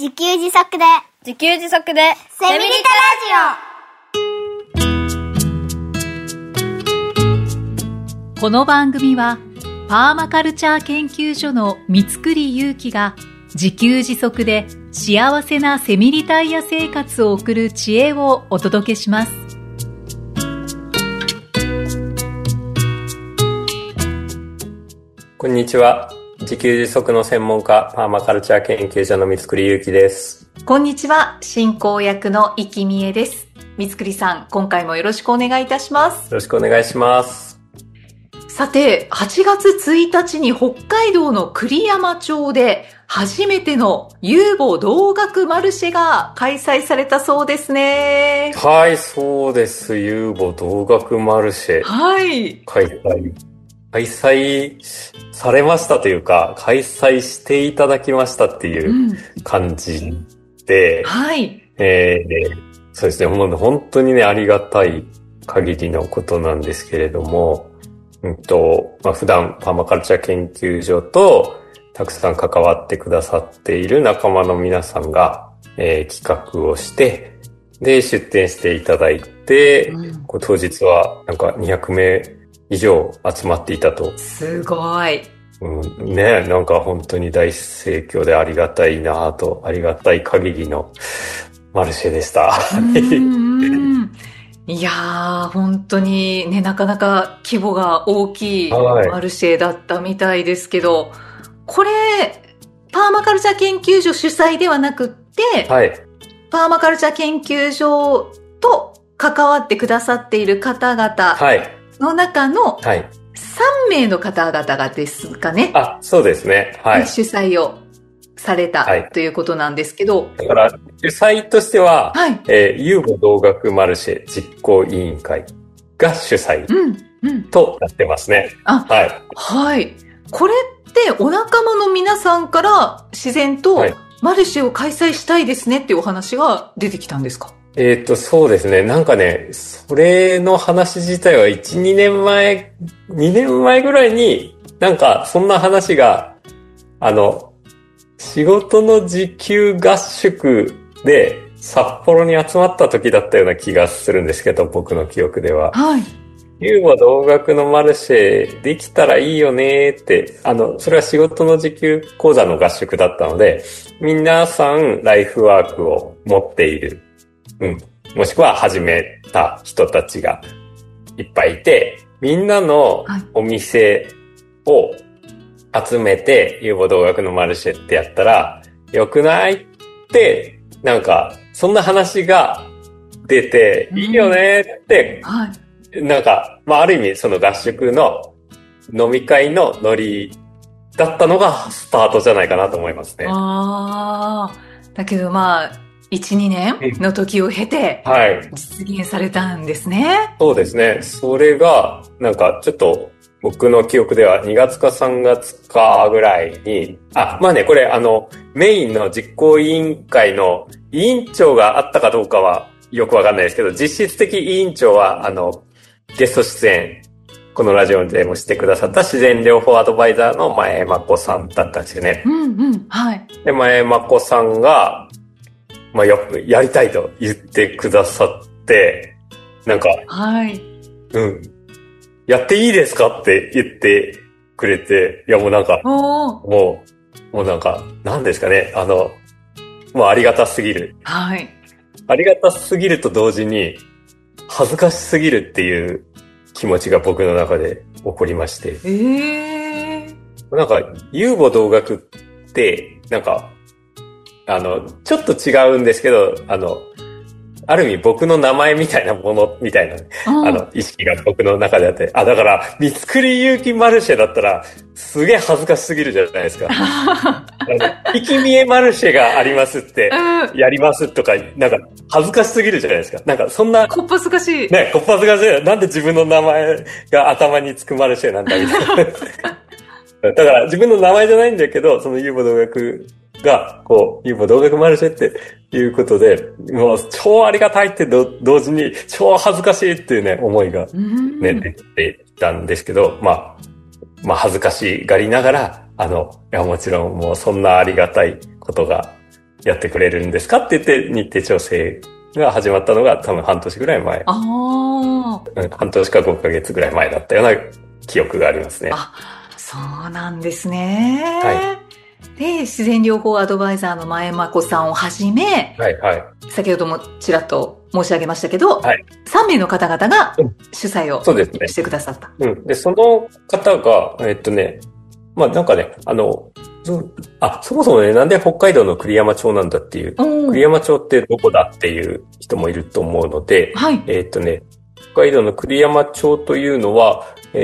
自給自足でセミリタラジオ。この番組はパーマカルチャー研究所の三栗祐希が自給自足で幸せなセミリタイヤ生活を送る知恵をお届けします。 こんにちは。自給自足の専門家、パーマカルチャー研究所の三栗祐希です。 こんにちは。進行役の生きみえです。三栗さん、今回もよろしくお願いいたします。 よろしくお願いします。 さて、8月1日に北海道の栗山町で初めての遊母同学マルシェが開催されたそうですね。 はい、そうです。遊母同学マルシェ。 はい。 開催されましたというか、開催していただきましたっていう感じで、 はい。 そうですね、本当にね、ありがたい限りのことなんですけれども、普段パーマカルチャー研究所とたくさん関わってくださっている仲間の皆さんが、企画をして、で、出展していただいて、当日はなんか200名以上集まっていたと。 すごい。 ね、なんか本当に大盛況でありがたいなと、ありがたい限りのマルシェでした。 いやー、本当にね、なかなか規模が大きいマルシェだったみたいですけど、これ、パーマカルチャー研究所主催ではなくって、 はい、 パーマカルチャー研究所と関わってくださっている方々の中の3名の方々がですかね。 あ、そうですね。はい。 主催をされた、ということなんですけど。 だから、主催としては、遊母同学マルシェ実行委員会が主催となってますね。 はい。これってお仲間の皆さんから自然とマルシェを開催したいですねっていうお話が出てきたんですか？ そうですね。なんかね、それの話自体は1、2年前ぐらいに、なんかそんな話が、仕事の時給合宿で札幌に集まった時だったような気がするんですけど、僕の記憶では。 はい。 遊母同学のマルシェできたらいいよねって、それは仕事の時給講座の合宿だったので、皆さんライフワークを持っている。もしくは始めた人たちがいっぱいいて、みんなのお店を集めて、遊母同学のマルシェってやったら、良くないって、なんか、そんな話が出て、いいよねって、なんか、ある意味その合宿の飲み会のノリだったのがスタートじゃないかなと思いますね。 だけど1、2年の時を経て、実現されたんですね。 そうですね。それが、なんかちょっと僕の記憶では2月か3月かぐらいに、これメインの実行委員会の委員長があったかどうかはよくわかんないですけど、実質的委員長はゲスト出演、このラジオでもしてくださった自然療法アドバイザーの前真子さんだったんですよね。で、前真子さんが、やりたいと言ってくださって、なんか、やっていいですかって言ってくれて、いやもうなんか、もうなんか、なんですかね、もうありがたすぎる。ありがたすぎると同時に、恥ずかしすぎるっていう気持ちが僕の中で起こりまして。なんか、遊母同学って、なんか、ちょっと違うんですけど、ある意味僕の名前みたいなものみたいな、意識が僕の中であって、だから、三栗祐希マルシェだったら、すげえ恥ずかしすぎるじゃないですか。生きみえマルシェがありますって、やりますとか、なんか、恥ずかしすぎるじゃないですか。なんか、そんな。 こっぱずかしい。 ね、こっぱずかしい。なんで自分の名前が頭につくマルシェなんだみたいな。だから自分の名前じゃないんだけど、その遊母同学が、遊母同学マルシェっていうことで、もう超ありがたいって同時に超恥ずかしいっていうね、思いがね、出てきたんですけど、恥ずかしがりながら、いやもちろんもうそんなありがたいことがやってくれるんですかって言って日程調整が始まったのが多分半年ぐらい前。半年か5ヶ月ぐらい前だったような記憶がありますね。 そうなんですね。 はい。 で、自然療法アドバイザーの前真子さんをはじめ、 はいはい。 先ほどもちらっと申し上げましたけど、 はい、 3名の方々が主催をしてくださった。 で、その方が、まあなんかね、そもそもね、なんで北海道の栗山町なんだっていう、栗山町ってどこだっていう人もいると思うので、 はい、 北海道の栗山町というのは、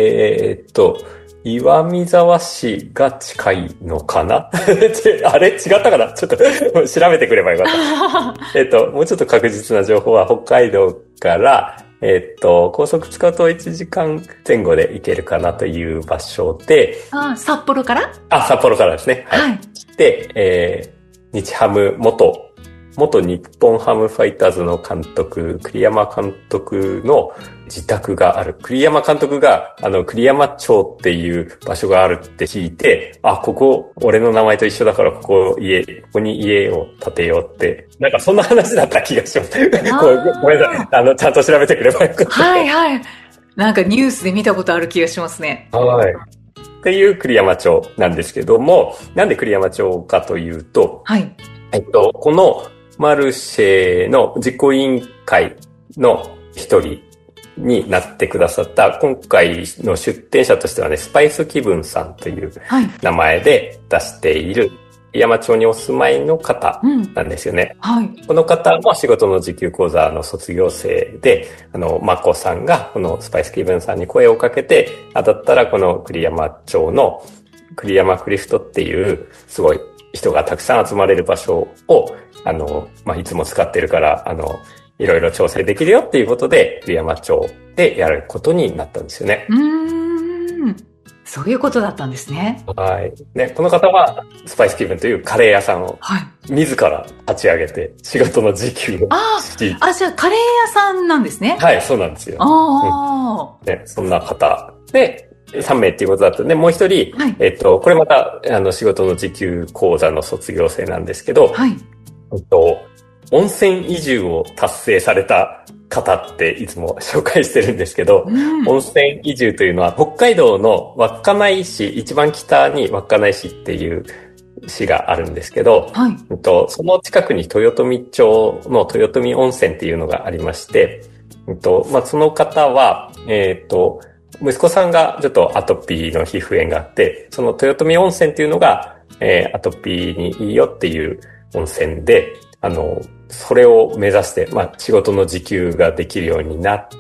岩見沢市が近いのかなあれ違ったかなちょっと調べてくればよかった。もうちょっと確実な情報は北海道から、高速使うと1時間前後で行けるかなという場所で。 札幌から？ 札幌からですね。はい。で、日ハム元日本ハムファイターズの監督、栗山監督の自宅がある。栗山監督が、栗山町っていう場所があるって聞いて、ここ、俺の名前と一緒だからここに家を建てようって、なんかそんな話だった気がします。ごめんなさい。ちゃんと調べてくればよかった。 はいはい。なんかニュースで見たことある気がしますね。 はい。っていう栗山町なんですけども、なんで栗山町かというと、 はい。 この、マルシェの実行委員会の一人になってくださった、今回の出展者としてはね、スパイス気分さんという名前で出している山町にお住まいの方なんですよね。 はい。 この方も仕事の時給講座の卒業生で、まこさんがこのスパイス気分さんに声をかけて、だったらこの栗山町の栗山クリフトっていうすごい人がたくさん集まれる場所をいつも使ってるから、いろいろ調整できるよっていうことで、栗山町でやることになったんですよね。 そういうことだったんですね。 はい。ね、この方は、スパイス気分というカレー屋さんを、自ら立ち上げて、仕事の時給をし。 じゃあカレー屋さんなんですね。 はい、そうなんですよ。ね、そんな方で、3名っていうことだったんで、もう一人、はい、これまた、仕事の時給講座の卒業生なんですけど、 はい。 温泉移住を達成された方っていつも紹介してるんですけど、温泉移住というのは北海道の稚内市、一番北に稚内市っていう市があるんですけど、 はい。 その近くに豊富町の豊富温泉っていうのがありまして、その方は、息子さんがちょっとアトピーの皮膚炎があって、その豊富温泉っていうのが、アトピーにいいよっていう温泉で、それを目指して、仕事の時給ができるようになって、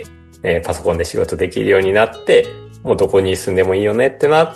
パソコンで仕事できるようになって、もうどこに住んでもいいよねってなって、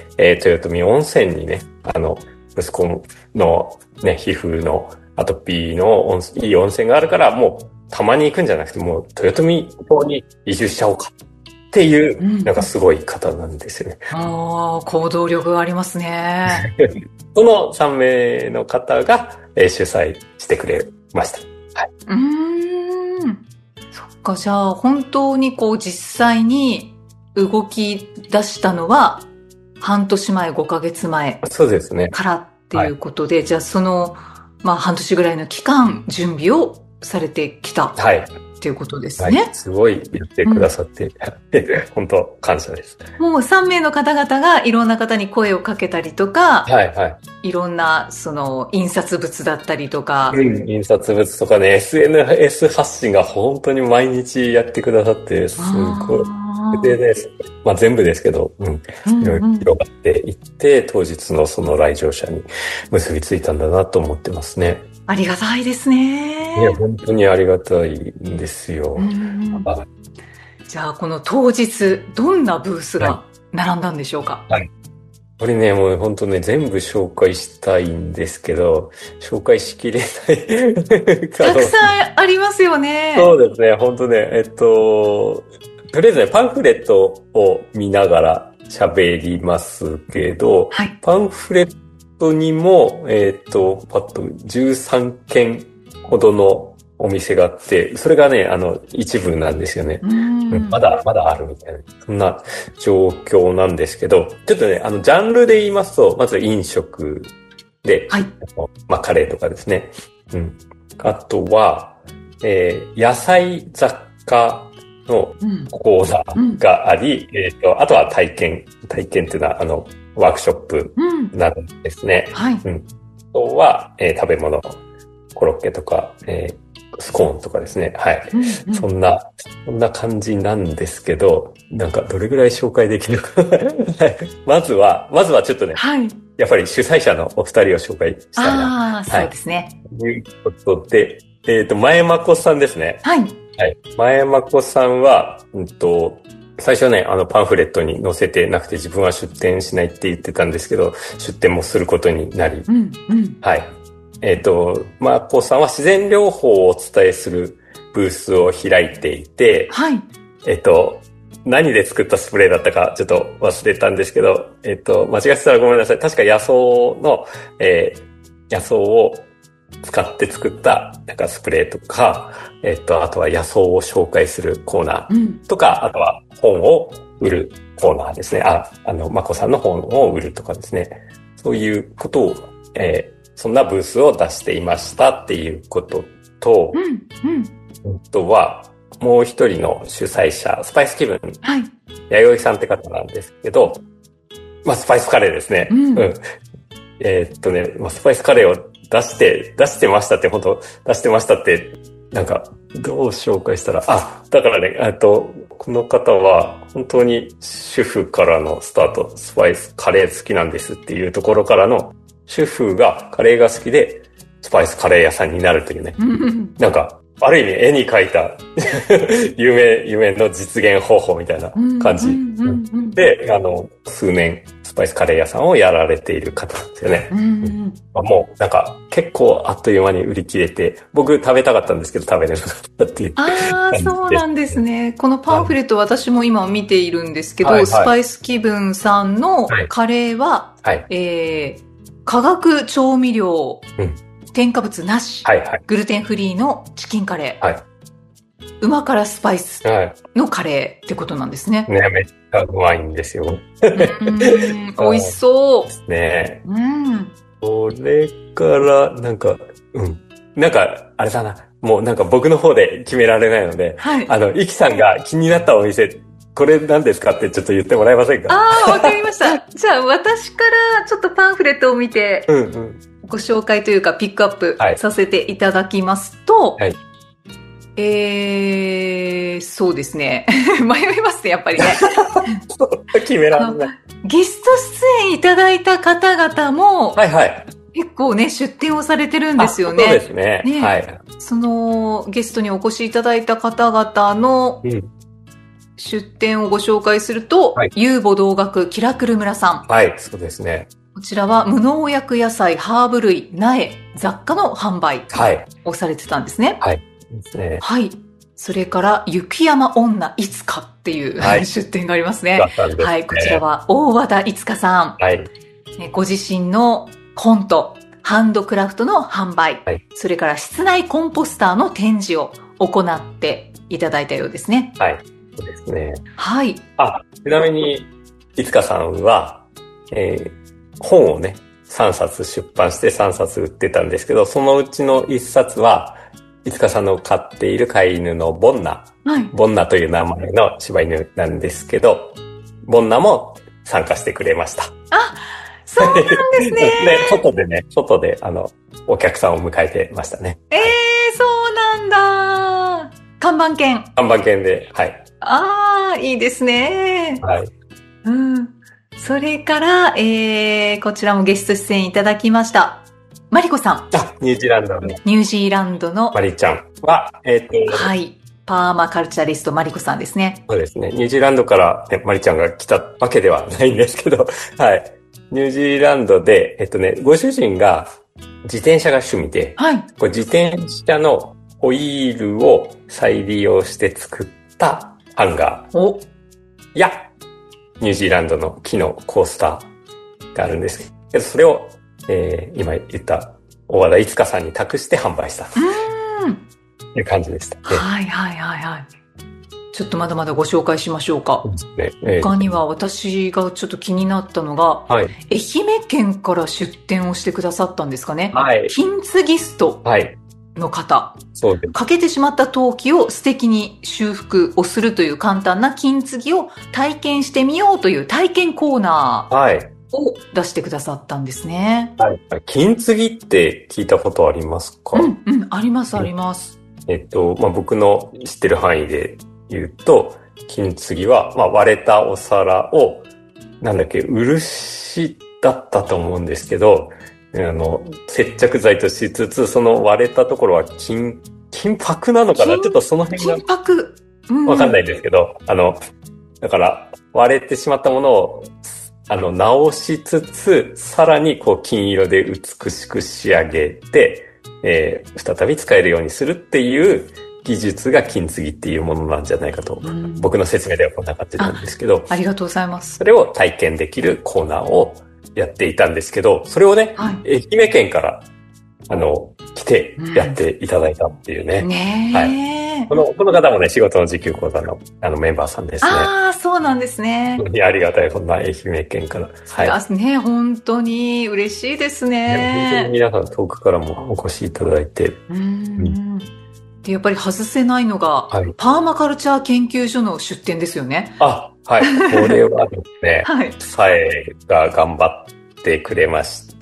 豊富温泉にね、息子のね、皮膚のアトピーのいい温泉があるから、もうたまに行くんじゃなくて、もう豊富島に移住しちゃおうか。っていう、なんかすごい方なんですよね。 行動力がありますね。 その3名の方が、主催してくれました。はい。 そっか、じゃあ本当に実際に動き出したのは半年前、5ヶ月前。 そうですね。 からっていうことで、はい、じゃあその、半年ぐらいの期間、準備をされてきた。 はい。 っていうことですね。 はい、すごい言ってくださって、本当感謝です。 もう3名の方々がいろんな方に声をかけたりとか、 はいはい。 いろんな印刷物だったりとか、 印刷物とかね、SNS 発信が本当に毎日やってくださって、すごい。でね、全部ですけど、いろいろ広がっていって、当日のその来場者に結びついたんだなと思ってますね。 ありがたいですね。 いや、本当にありがたいんですよ。 じゃあ、この当日、どんなブースが並んだんでしょうか？ はい。これね、もう本当ね、全部紹介したいんですけど、紹介しきれない。 たくさんありますよね。 そうですね、本当ね、とりあえずね、パンフレットを見ながら喋りますけど、 はい、 パンフレットにも、パッと13件ほどのお店があって、それがね、一部なんですよね。まだあるみたいな、そんな状況なんですけど、ちょっとね、ジャンルで言いますと、まず飲食で、はい、カレーとかですね。うん。あとは、野菜雑貨の講座があり、あとは体験っていうのは、ワークショップなどですね。はい。あとは、食べ物、コロッケとか、スコーンとかですね。はい。そんな感じなんですけど、なんかどれぐらい紹介できるか。まずはちょっとね、はい、やっぱり主催者のお二人を紹介したいな。 ああ、そうですね。 ということで、前まこさんですね。はい。はい。前まこさんは、最初ね、パンフレットに載せてなくて自分は出店しないって言ってたんですけど、出店もすることになり、はい。まこさんは自然療法をお伝えするブースを開いていて、はい。何で作ったスプレーだったかちょっと忘れたんですけど、間違ってたらごめんなさい。確か野草を使って作ったなんかスプレーとか、あとは野草を紹介するコーナーとか、あとは本を売るコーナーですね。まこさんの本を売るとかですね。そういうことを、そんなブースを出していましたっていうことと、あとは、もう一人の主催者、スパイス気分、はい、弥生さんって方なんですけど、スパイスカレーですね。スパイスカレーを出してましたって、本当出してましたって、なんか、どう紹介したら、だからね、この方は、本当に主婦からのスタート、スパイスカレー好きなんですっていうところからの、主婦がカレーが好きで、スパイスカレー屋さんになるというね。なんか、ある意味絵に描いた夢の実現方法みたいな感じ。で、数年スパイスカレー屋さんをやられている方なんですよね。もうなんか結構あっという間に売り切れて、僕食べたかったんですけど食べれなかったっていう。 そうなんですね。このパンフレット私も今見ているんですけど、スパイス気分さんのカレーは、化学調味料、添加物なし、グルテンフリーのチキンカレー、旨辛スパイスのカレーってことなんですね。 ね、めっちゃうまいんですよ。 美味しそう。 ですね。それから、なんか、あれだな。もうなんか僕の方で決められないので、イキさんが気になったお店、これ何ですかってちょっと言ってもらえませんか？ わかりました。じゃあ私からちょっとパンフレットを見て、ご紹介というかピックアップさせていただきますと、そうですね。迷いますね、やっぱりね。 決められない。 ゲスト出演いただいた方々も、結構ね、出展をされてるんですよね。 そうですね。 その、ゲストにお越しいただいた方々の、出展をご紹介すると、ゆうぼ同学キラクル村さん。 そうですね。 こちらは無農薬野菜、ハーブ類、苗、雑貨の販売をされてたんですね。 ですね。 それから、雪山女いつかっていう、出展がありますね。こちらは大和田いつかさん。ご自身のコント、ハンドクラフトの販売、それから室内コンポスターの展示を行っていただいたようですね。 そうですね。 ちなみに、いつかさんは、本をね、3冊出版して3冊売ってたんですけど、そのうちの1冊は、いつかさんの飼っている飼い犬のボンナ。ボンナという名前の柴犬なんですけど、ボンナも参加してくれました。 そうなんですね。 外で、お客さんを迎えてましたね。 そうなんだ。看板犬で、 いいですね。それから、こちらもゲスト出演いただきました。マリコさん。 ニュージーランドの。マリちゃんは、 パーマカルチャリストマリコさんですね。 そうですね。ニュージーランドから、マリちゃんが来たわけではないんですけど、ニュージーランドで、ご主人が自転車が趣味で、これ自転車のホイールを再利用して作ったハンガーや、ニュージーランドの木のコースターがあるんですけど、それを、今言った大和田いつかさんに託して販売したという感じでした。 ちょっとまだまだご紹介しましょうか。他には私がちょっと気になったのが、愛媛県から出店をしてくださったんですかね。金継ぎストの方。欠けてしまった陶器を素敵に修復をするという簡単な金継ぎを体験してみようという体験コーナーを出してくださったんですね。 金継ぎって聞いたことありますか？ あります、あります。 僕の知ってる範囲で言うと、金継ぎは、割れたお皿を、漆だったと思うんですけど、接着剤としつつ、その割れたところは金箔なのかな？ちょっとその辺が。 金箔。 わかんないんですけど、だから割れてしまったものを、直しつつ、さらに金色で美しく仕上げて、再び使えるようにするっていう技術が金継ぎっていうものなんじゃないかと、僕の説明ではこんな感じなんですけど。 ありがとうございます。 それを体験できるコーナーをやっていたんですけど、それをね、愛媛県から、来てやっていただいたっていうね。この方もね、仕事の時給講座の、メンバーさんですね。 そうなんですね。 本当にありがたい、こんな愛媛県から。 本当に嬉しいですね。 本当に皆さん遠くからもお越しいただいて。 で、やっぱり外せないのが、パーマカルチャー研究所の出展ですよね。 これはですね、さえが頑張ってくれまして、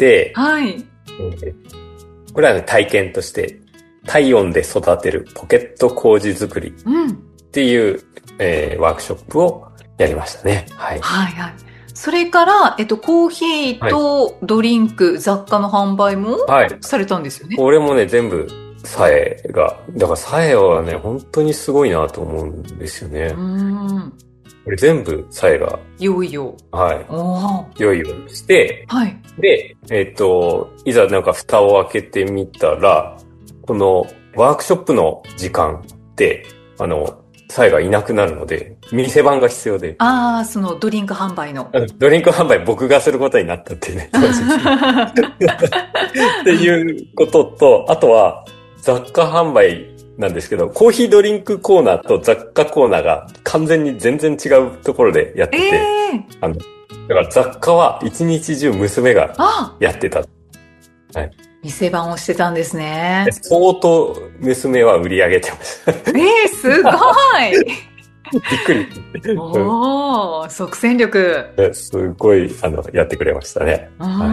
これはね、体験として、体温で育てるポケット麹作りっていう、ワークショップをやりましたね。 それから、コーヒーとドリンク、雑貨の販売もされたんですよね。 これもね、全部、さえが、だからさえはね、本当にすごいなと思うんですよね。これ全部さえが。 用意を。 用意をして、で、いざ蓋を開けてみたら、このワークショップの時間って、さえがいなくなるので、店番が必要で。 そのドリンク販売の。 ドリンク販売僕がすることになったっていうね、当時。っていうことと、あとは雑貨販売なんですけど、コーヒードリンクコーナーと雑貨コーナーが完全に全然違うところでやってて、だから雑貨は一日中娘がやってた。 店番をしてたんですね。 相当娘は売り上げてました。 すごいびっくり。 即戦力。 すごい、やってくれましたね。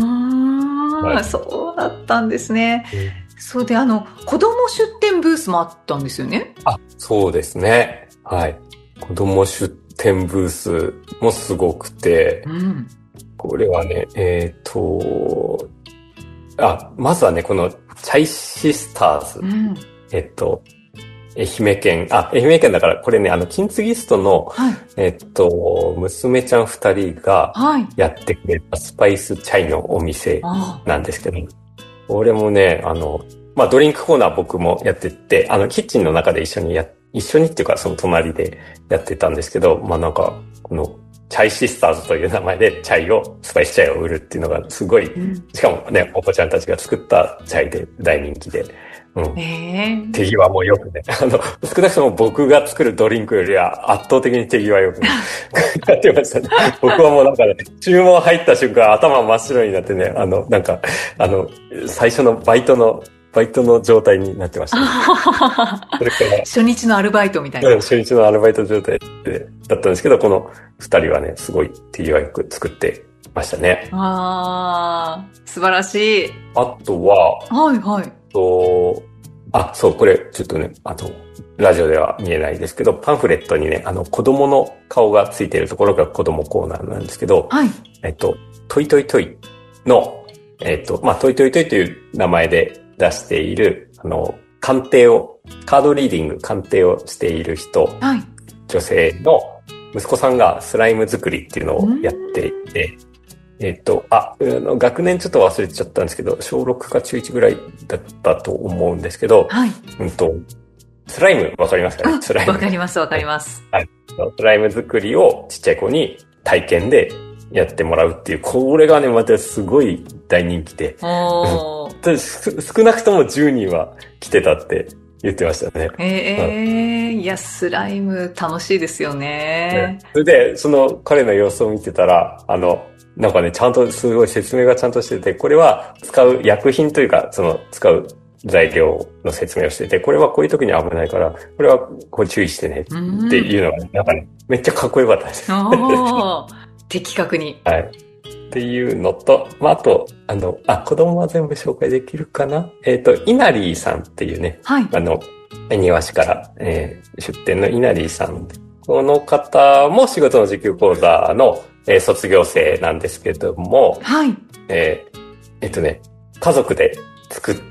そうだったんですね。そうで、子供出店ブースもあったんですよね。 そうですね。子供出店ブースもすごくて、これはね、まずはね、このチャイシスターズ。愛媛県だから、これね、金継ぎストの、娘ちゃん2人がやってくれたスパイスチャイのお店なんですけど、俺もね、ドリンクコーナー僕もやってて、キッチンの中で一緒にっていうか、その隣でやってたんですけど、この、チャイシスターズという名前でスパイスチャイを売るっていうのがすごい、しかもね、お子ちゃんたちが作ったチャイで大人気で、手際も良くね、少なくとも僕が作るドリンクよりは圧倒的に手際良くやってましたね。僕はもうね、注文入った瞬間頭真っ白になってね、最初のバイトの状態になってました、ね。それから初日のアルバイトみたいな。 初日のアルバイト状態だったんですけど、この二人はね、すごい手際よく作ってましたね。 素晴らしい。 あとは、そう、これ、ちょっとね、ラジオでは見えないですけど、パンフレットにね、子供の顔がついているところが子供コーナーなんですけど、トイトイトイの、トイトイトイという名前で出している、カードリーディング鑑定をしている人、女性の息子さんがスライム作りっていうのをやっていて、学年ちょっと忘れちゃったんですけど、小6か中1ぐらいだったと思うんですけど、スライムわかりますかね？スライム。 わかります。 スライム作りをちっちゃい子に体験でやってもらうっていう、これがね、またすごい大人気で、少なくとも10人は来てたって言ってましたね。 いや、スライム楽しいですよね。 それで、その彼の様子を見てたら、なんかね、ちゃんとすごい説明がちゃんとしてて、これは使う薬品というか、その使う材料の説明をしてて、これはこういう時に危ないから、これはこう注意してねっていうのが、なんかね、めっちゃかっこよかったです。 的確に。 はい。っていうのと、あと、子供は全部紹介できるかな？稲荷さんっていうね、 はい。 庭師から、出店の稲荷さん。この方も仕事の時給講座の、卒業生なんですけども、 はい。 家族で作った、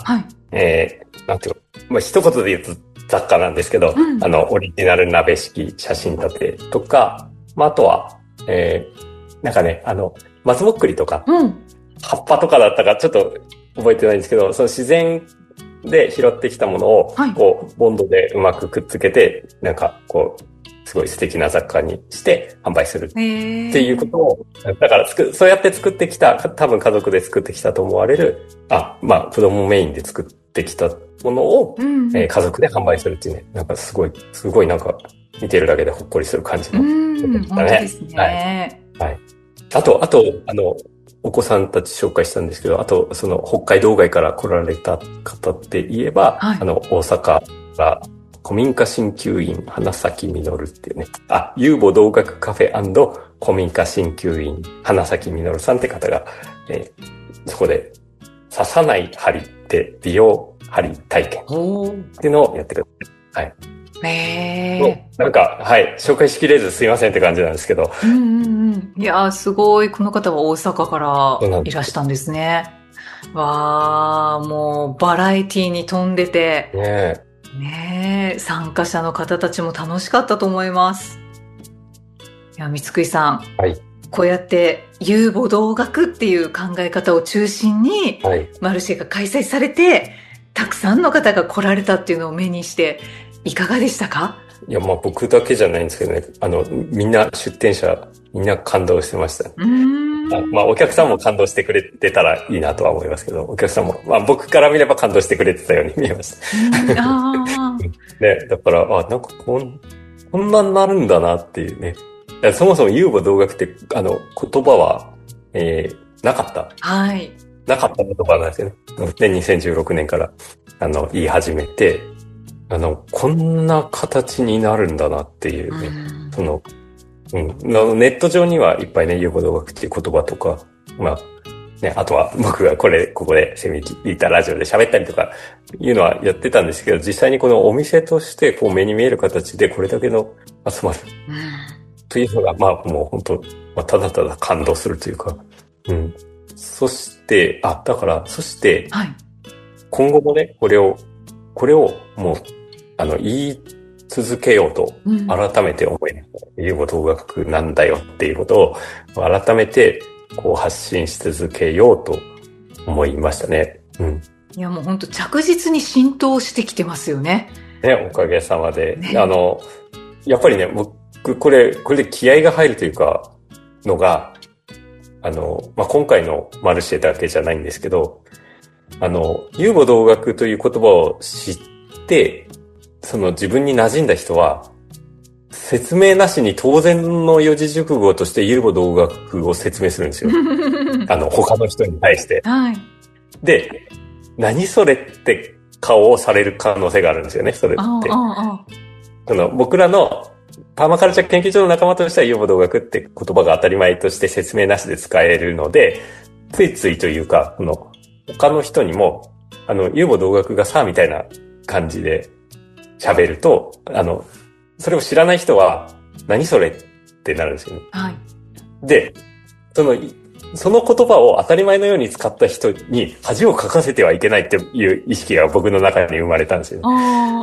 はい。 なんていうの、一言で言うと雑貨なんですけど、オリジナル鍋敷写真立てとか、あとは、なんかね、松ぼっくりとか、葉っぱとかだったかちょっと覚えてないんですけど、その自然で拾ってきたものを、こう、ボンドでうまくくっつけて、なんか、こう、すごい素敵な雑貨にして販売するっていうことを、だからそうやって作ってきた、多分家族で作ってきたと思われる、子供メインで作ってきたものを、家族で販売するっていうね、なんかすごいなんか見てるだけでほっこりする感じのことだね。 本当ですね。 はい。あと、お子さんたち紹介したんですけど、あと、その、北海道外から来られた方って言えば、大阪から古民家鍼灸院花咲実っていうね、遊母同学カフェ&古民家鍼灸院花咲実さんって方が、そこで、刺さない針で美容針体験っていうのをやってください。はい。なんか、はい、紹介しきれずすいませんって感じなんですけど。 いやー、すごい。この方は大阪からいらしたんですね。わー、もうバラエティに富んでて。ねえ、参加者の方たちも楽しかったと思います。いや、三つくりさん。 はい。 こうやって遊母同学っていう考え方を中心に、マルシェが開催されて、たくさんの方が来られたっていうのを目にして、いかがでしたか？ いや、僕だけじゃないんですけどね、みんな出店者、みんな感動してました。お客さんも感動してくれてたらいいなとは思いますけど、お客さんも、僕から見れば感動してくれてたように見えました。ね、だから、なんかこんなになるんだなっていうね。そもそも遊母同学って、言葉は、なかった。 はい。 なかった言葉なんですよね。で、2016年から、言い始めて、こんな形になるんだなっていうね、ネット上にはいっぱいね、遊母同学っていう言葉とか、あとは僕がここでセミリータラジオで喋ったりとかいうのはやってたんですけど、実際にこのお店としてこう目に見える形でこれだけの集まる。というのが、もう本当、ただただ感動するというか、そして、今後もね、これをもう、言い続けようと、改めて思い、遊母同学なんだよっていうことを、改めて、こう発信し続けようと思いましたね。 いや、もう本当着実に浸透してきてますよね。 ね、おかげさまで。やっぱりね、僕、これで気合が入るというか、のが、今回のマルシェだけじゃないんですけど、遊母同学という言葉を知って、その自分に馴染んだ人は、説明なしに当然の四字熟語として遊母同学を説明するんですよ。他の人に対して。 はい。 で、何それって顔をされる可能性があるんですよね、それって。僕らのパーマカルチャー研究所の仲間としては遊母同学って言葉が当たり前として説明なしで使えるので、ついついというか、他の人にも、遊母同学がさ、みたいな感じで喋ると、それを知らない人は、何それってなるんですよね。 はい。 で、その言葉を当たり前のように使った人に恥をかかせてはいけないっていう意識が僕の中に生まれたんですよ。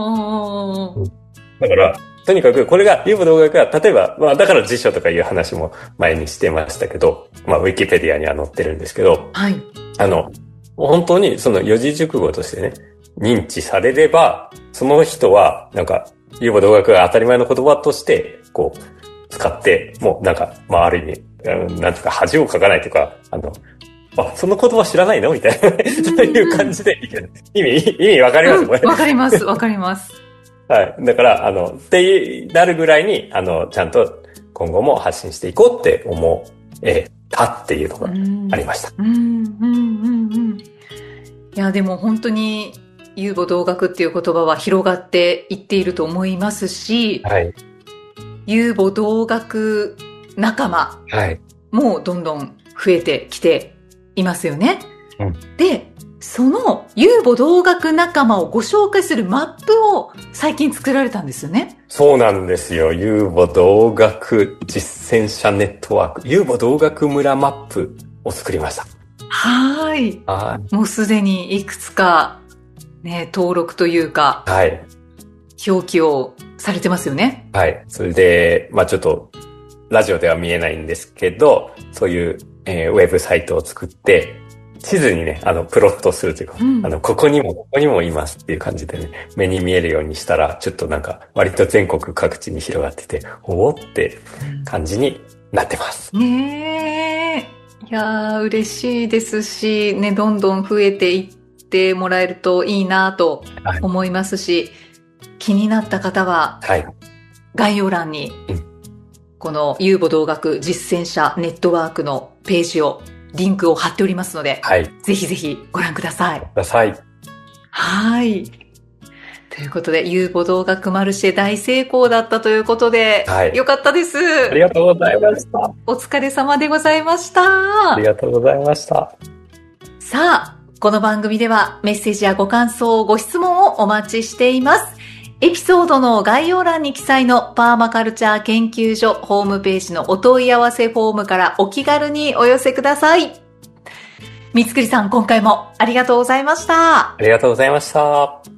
だから、とにかくこれが、遊母同学が、例えば、だから辞書とかいう話も前にしてましたけど、ウィキペディアには載ってるんですけど、 はい。 本当にその四字熟語としてね、認知されれば、その人は、なんか、遊母同学が当たり前の言葉として、こう、使って、もうなんか、ある意味、なんていうか、恥をかかないというか、 その言葉知らないのみたいな、そういう感じで、意味わかりますこれ。 わかります、わかります。 はい。だから、ってなるぐらいに、ちゃんと今後も発信していこうって思たっていうのがありました。 いや、でも本当に、遊母同学っていう言葉は広がっていっていると思いますし、はい。遊母同学仲間もどんどん増えてきていますよね。うん、で、その遊母同学仲間をご紹介するマップを最近作られたんですよね。 そうなんですよ。遊母同学実践者ネットワーク、遊母同学村マップを作りました。 はい。もうすでにいくつかね、登録というか、はい。表記をされてますよね。 はい。それで、ちょっと、ラジオでは見えないんですけど、そういう、ウェブサイトを作って、地図にね、プロットするというか、ここにもいますっていう感じでね、目に見えるようにしたら、ちょっと割と全国各地に広がってて、おーって感じになってます。 ねえ。いやー、嬉しいですし、ね、どんどん増えていってもらえるといいなと思いますし、はい、気になった方は、はい、概要欄に、この遊母同学実践者ネットワークのページを、リンクを貼っておりますので、はい、ぜひぜひご覧ください。はい。ということで、遊母同学マルシェ大成功だったということで、はい、よかったです。 ありがとうございました。 お疲れ様でございました。 ありがとうございました。 さあ、この番組ではメッセージやご感想、ご質問をお待ちしています。エピソードの概要欄に記載のパーマカルチャー研究所ホームページのお問い合わせフォームからお気軽にお寄せください。三つくりさん、今回もありがとうございました。 ありがとうございました。